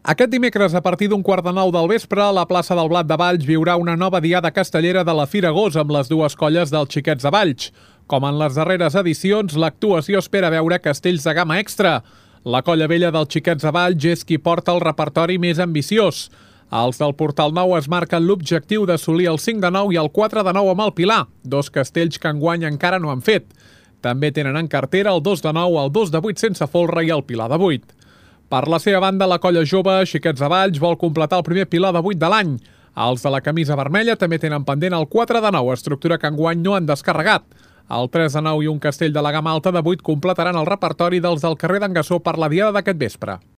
Aquest dimecres, a partir d'un 8:45 del vespre, la plaça del Blat de Valls viurà una nova diada castellera de la Fira Gos amb les dues colles dels Xiquets de Valls. Com en les darreres edicions, l'actuació espera veure castells de gamma extra. La colla vella dels Xiquets de Valls és qui porta el repertori més ambiciós. Els del Portal Nou es marquen l'objectiu d'assolir el 5 de 9 i el 4 de 9 amb el Pilar, dos castells que enguany encara no han fet. També tenen en cartera el 2 de 9, el 2 de 8 sense folre i el Pilar de 8. Per la seva banda, la colla jove Xiquets de Valls vol completar el primer Pilar de 8 de l'any. Els de la camisa vermella també tenen pendent el 4 de 9, estructura que enguany no han descarregat. El 3 de 9 i un castell de la gamma alta de 8 completaran el repertori dels del carrer d'en Gassó per la diada d'aquest vespre.